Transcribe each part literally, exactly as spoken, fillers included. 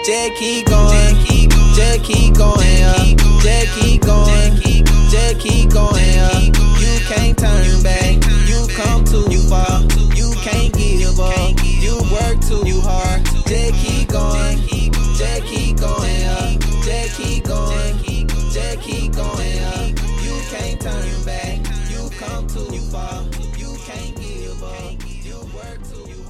Just keep going, just keep going up, just keep going, just keep going up. You can't turn back, you come too far, you can't give up, you work too hard. Just keep going, just keep going up, just keep going, just keep going up. You can't turn back, you come too far, you can't give up, you work too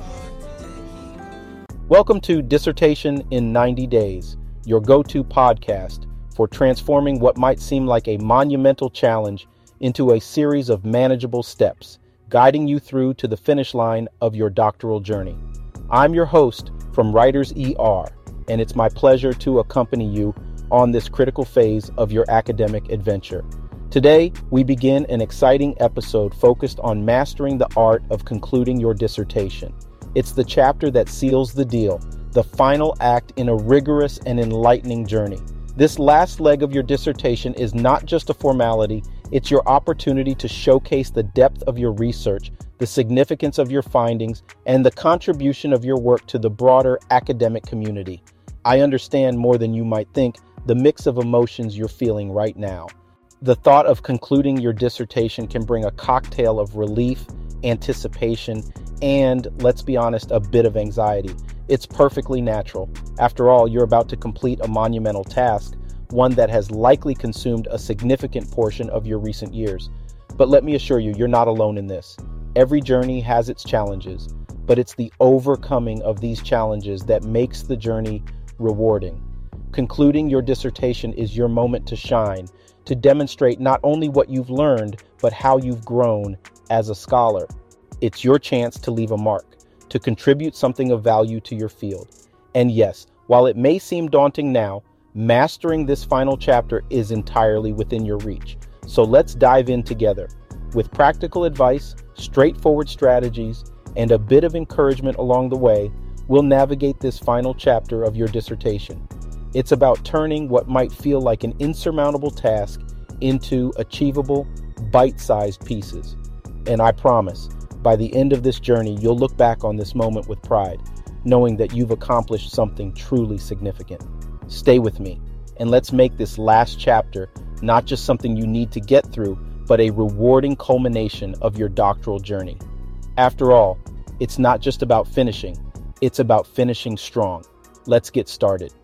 hard. Welcome to Dissertation in ninety days, your go-to podcast for transforming what might seem like a monumental challenge into a series of manageable steps, guiding you through to the finish line of your doctoral journey. I'm your host from Writers E R, and it's my pleasure to accompany you on this critical phase of your academic adventure. Today, we begin an exciting episode focused on mastering the art of concluding your dissertation. It's the chapter that seals the deal, the final act in a rigorous and enlightening journey. This last leg of your dissertation is not just a formality, it's your opportunity to showcase the depth of your research, the significance of your findings, and the contribution of your work to the broader academic community. I understand more than you might think the mix of emotions you're feeling right now. The thought of concluding your dissertation can bring a cocktail of relief, anticipation, and, let's be honest, a bit of anxiety. It's perfectly natural. After all, you're about to complete a monumental task, one that has likely consumed a significant portion of your recent years. But let me assure you, you're not alone in this. Every journey has its challenges, but it's the overcoming of these challenges that makes the journey rewarding. Concluding your dissertation is your moment to shine, to demonstrate not only what you've learned, but how you've grown as a scholar. It's your chance to leave a mark, to contribute something of value to your field. And yes, while it may seem daunting now, mastering this final chapter is entirely within your reach. So let's dive in together. With practical advice, straightforward strategies, and a bit of encouragement along the way, we'll navigate this final chapter of your dissertation. It's about turning what might feel like an insurmountable task into achievable, bite-sized pieces. And I promise, by the end of this journey, you'll look back on this moment with pride, knowing that you've accomplished something truly significant. Stay with me, and let's make this last chapter not just something you need to get through, but a rewarding culmination of your doctoral journey. After all, it's not just about finishing, it's about finishing strong. Let's get started.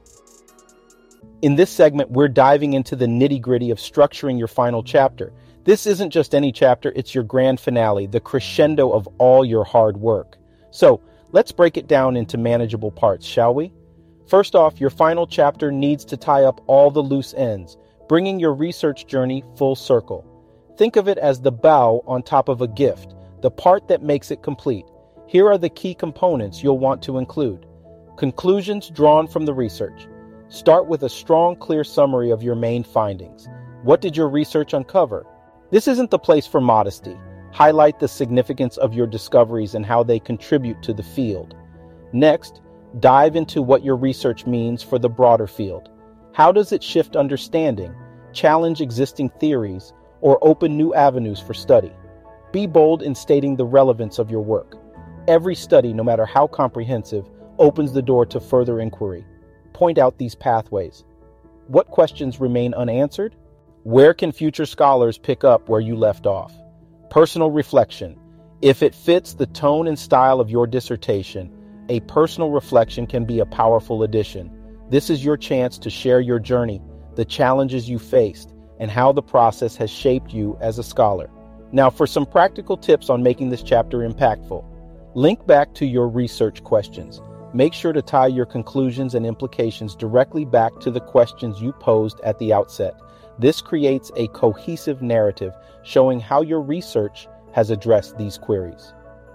In this segment, we're diving into the nitty-gritty of structuring your final chapter. This isn't just any chapter, it's your grand finale, the crescendo of all your hard work. So, let's break it down into manageable parts, shall we? First off, your final chapter needs to tie up all the loose ends, bringing your research journey full circle. Think of it as the bow on top of a gift, the part that makes it complete. Here are the key components you'll want to include. Conclusions drawn from the research. Start with a strong, clear summary of your main findings. What did your research uncover? This isn't the place for modesty. Highlight the significance of your discoveries and how they contribute to the field. Next, dive into what your research means for the broader field. How does it shift understanding, challenge existing theories, or open new avenues for study? Be bold in stating the relevance of your work. Every study, no matter how comprehensive, opens the door to further inquiry. Point out these pathways. What questions remain unanswered? Where can future scholars pick up where you left off? Personal reflection. If it fits the tone and style of your dissertation, a personal reflection can be a powerful addition. This is your chance to share your journey, the challenges you faced, and how the process has shaped you as a scholar. Now, for some practical tips on making this chapter impactful, link back to your research questions. Make sure to tie your conclusions and implications directly back to the questions you posed at the outset. This creates a cohesive narrative showing how your research has addressed these queries.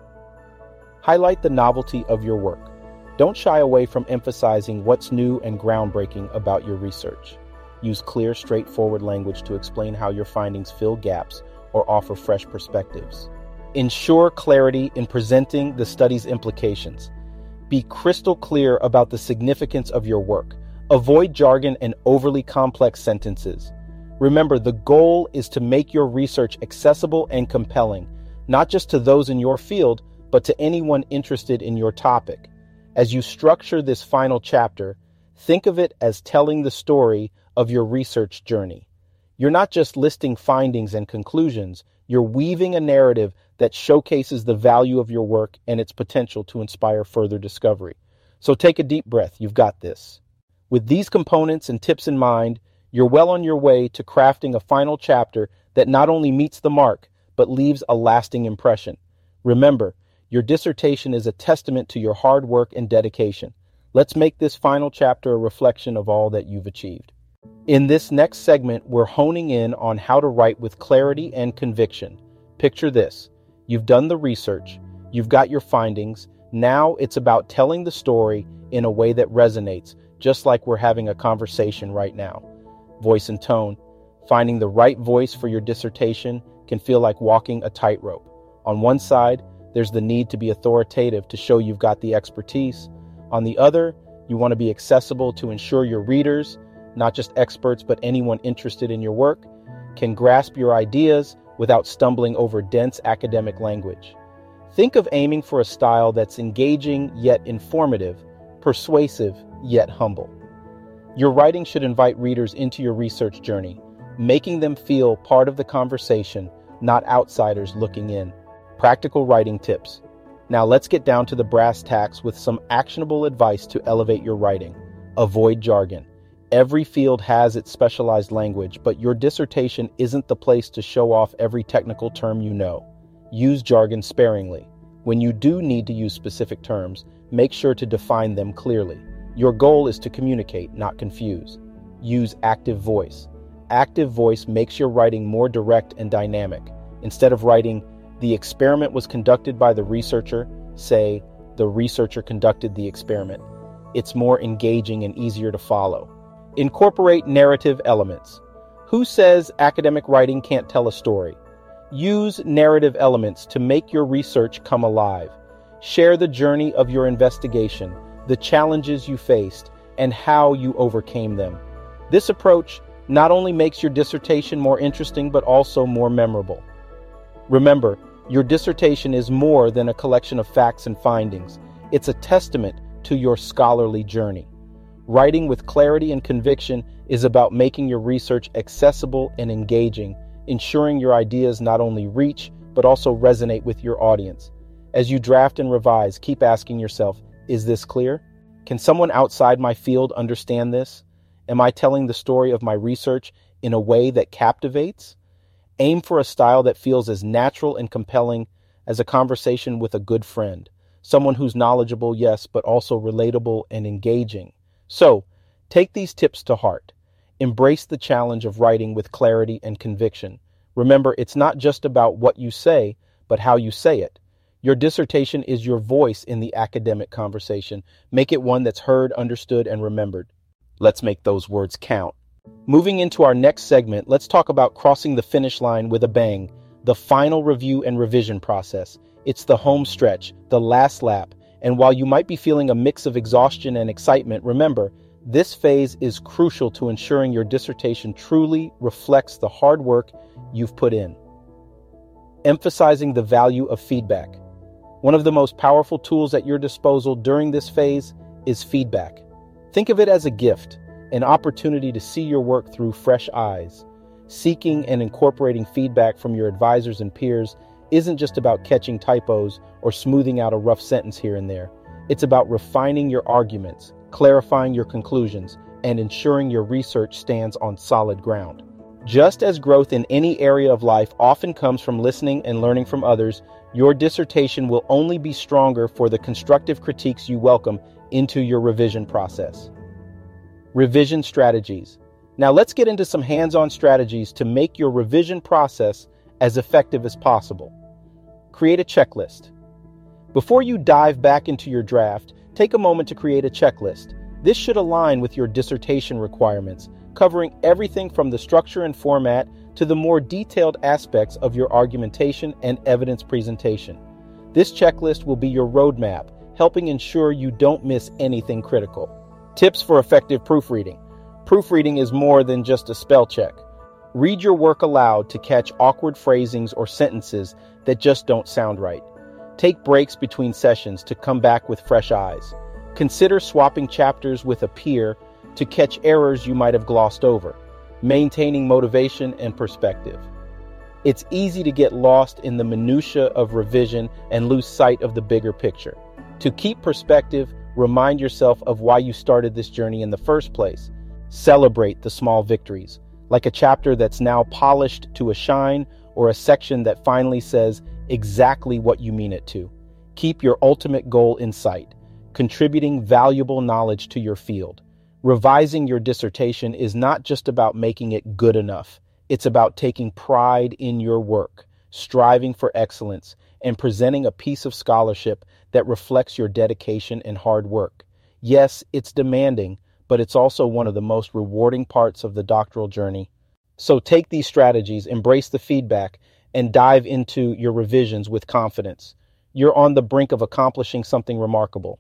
Highlight the novelty of your work. Don't shy away from emphasizing what's new and groundbreaking about your research. Use clear, straightforward language to explain how your findings fill gaps or offer fresh perspectives. Ensure clarity in presenting the study's implications. Be crystal clear about the significance of your work. Avoid jargon and overly complex sentences. Remember, the goal is to make your research accessible and compelling, not just to those in your field, but to anyone interested in your topic. As you structure this final chapter, Think of it as telling the story of your research journey. You're not just listing findings and conclusions, you're weaving a narrative that showcases the value of your work and its potential to inspire further discovery. So take a deep breath, you've got this. With these components and tips in mind, you're well on your way to crafting a final chapter that not only meets the mark, but leaves a lasting impression. Remember, your dissertation is a testament to your hard work and dedication. Let's make this final chapter a reflection of all that you've achieved. In this next segment, we're honing in on how to write with clarity and conviction. Picture this. You've done the research, you've got your findings. Now it's about telling the story in a way that resonates, just like we're having a conversation right now. Voice and tone. Finding the right voice for your dissertation can feel like walking a tightrope. On one side, there's the need to be authoritative to show you've got the expertise. On the other, you want to be accessible to ensure your readers, not just experts, but anyone interested in your work, can grasp your ideas without stumbling over dense academic language. Think of aiming for a style that's engaging yet informative, persuasive yet humble. Your writing should invite readers into your research journey, making them feel part of the conversation, not outsiders looking in. Practical writing tips. Now let's get down to the brass tacks with some actionable advice to elevate your writing. Avoid jargon. Every field has its specialized language, but your dissertation isn't the place to show off every technical term you know. Use jargon sparingly. When you do need to use specific terms, make sure to define them clearly. Your goal is to communicate, not confuse. Use active voice. Active voice makes your writing more direct and dynamic. Instead of writing, "The experiment was conducted by the researcher," say, "The researcher conducted the experiment." It's more engaging and easier to follow. Incorporate narrative elements. Who says academic writing can't tell a story? Use narrative elements to make your research come alive. Share the journey of your investigation, the challenges you faced, and how you overcame them. This approach not only makes your dissertation more interesting, but also more memorable. Remember, your dissertation is more than a collection of facts and findings. It's a testament to your scholarly journey. Writing with clarity and conviction is about making your research accessible and engaging, ensuring your ideas not only reach, but also resonate with your audience. As you draft and revise, keep asking yourself, is this clear? Can someone outside my field understand this? Am I telling the story of my research in a way that captivates? Aim for a style that feels as natural and compelling as a conversation with a good friend, someone who's knowledgeable, yes, but also relatable and engaging. So, take these tips to heart. Embrace the challenge of writing with clarity and conviction. Remember, it's not just about what you say, but how you say it. Your dissertation is your voice in the academic conversation. Make it one that's heard, understood, and remembered. Let's make those words count. Moving into our next segment, let's talk about crossing the finish line with a bang, the final review and revision process. It's the home stretch, the last lap. And while you might be feeling a mix of exhaustion and excitement, remember, this phase is crucial to ensuring your dissertation truly reflects the hard work you've put in. Emphasizing the value of feedback. One of the most powerful tools at your disposal during this phase is feedback. Think of it as a gift, an opportunity to see your work through fresh eyes. Seeking and incorporating feedback from your advisors and peers isn't just about catching typos or smoothing out a rough sentence here and there. It's about refining your arguments, clarifying your conclusions, and ensuring your research stands on solid ground. Just as growth in any area of life often comes from listening and learning from others, your dissertation will only be stronger for the constructive critiques you welcome into your revision process. Revision strategies. Now let's get into some hands-on strategies to make your revision process as effective as possible. Create a checklist. Before you dive back into your draft, take a moment to create a checklist. This should align with your dissertation requirements, covering everything from the structure and format to the more detailed aspects of your argumentation and evidence presentation. This checklist will be your roadmap, helping ensure you don't miss anything critical. Tips for effective proofreading. Proofreading is more than just a spell check. Read your work aloud to catch awkward phrasings or sentences that just don't sound right. Take breaks between sessions to come back with fresh eyes. Consider swapping chapters with a peer to catch errors you might have glossed over, maintaining motivation and perspective. It's easy to get lost in the minutia of revision and lose sight of the bigger picture. To keep perspective, remind yourself of why you started this journey in the first place. Celebrate the small victories, like a chapter that's now polished to a shine or a section that finally says exactly what you mean it to. Keep your ultimate goal in sight, contributing valuable knowledge to your field. Revising your dissertation is not just about making it good enough. It's about taking pride in your work, striving for excellence, and presenting a piece of scholarship that reflects your dedication and hard work. Yes, it's demanding, but it's also one of the most rewarding parts of the doctoral journey. So take these strategies, embrace the feedback, and dive into your revisions with confidence. You're on the brink of accomplishing something remarkable.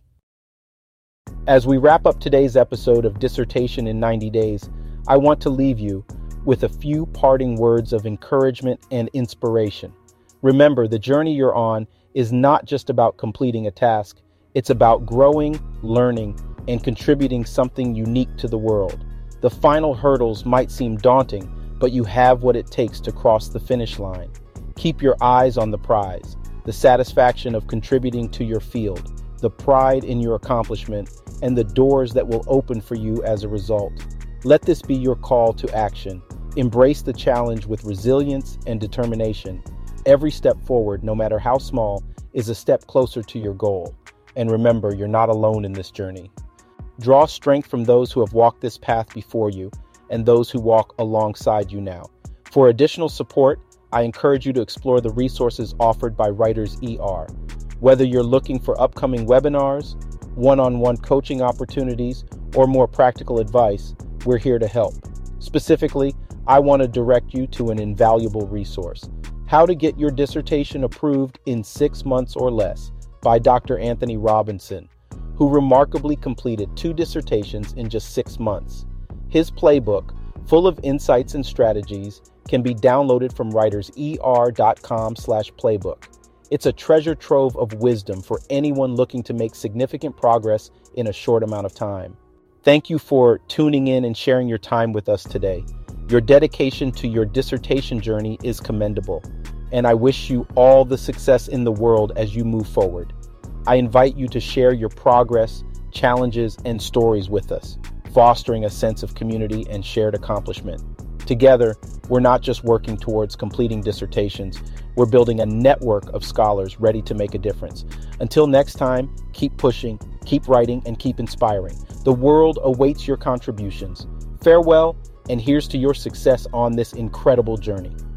As we wrap up today's episode of Dissertation in ninety days, I want to leave you with a few parting words of encouragement and inspiration. Remember, the journey you're on is not just about completing a task. It's about growing, learning, and contributing something unique to the world. The final hurdles might seem daunting, but you have what it takes to cross the finish line. Keep your eyes on the prize, the satisfaction of contributing to your field, the pride in your accomplishment, and the doors that will open for you as a result. Let this be your call to action. Embrace the challenge with resilience and determination. Every step forward, no matter how small, is a step closer to your goal. And remember, you're not alone in this journey. Draw strength from those who have walked this path before you and those who walk alongside you now. For additional support, I encourage you to explore the resources offered by Writers E R. Whether you're looking for upcoming webinars, one-on-one coaching opportunities, or more practical advice, we're here to help. Specifically, I want to direct you to an invaluable resource, How to Get Your Dissertation Approved in Six Months or Less by Doctor Anthony Robinson, who remarkably completed two dissertations in just six months. His playbook, full of insights and strategies, can be downloaded from writers e r dot com slash playbook. It's a treasure trove of wisdom for anyone looking to make significant progress in a short amount of time. Thank you for tuning in and sharing your time with us today. Your dedication to your dissertation journey is commendable, and I wish you all the success in the world as you move forward. I invite you to share your progress, challenges, and stories with us, fostering a sense of community and shared accomplishment. Together, we're not just working towards completing dissertations, we're building a network of scholars ready to make a difference. Until next time, keep pushing, keep writing, and keep inspiring. The world awaits your contributions. Farewell, and here's to your success on this incredible journey.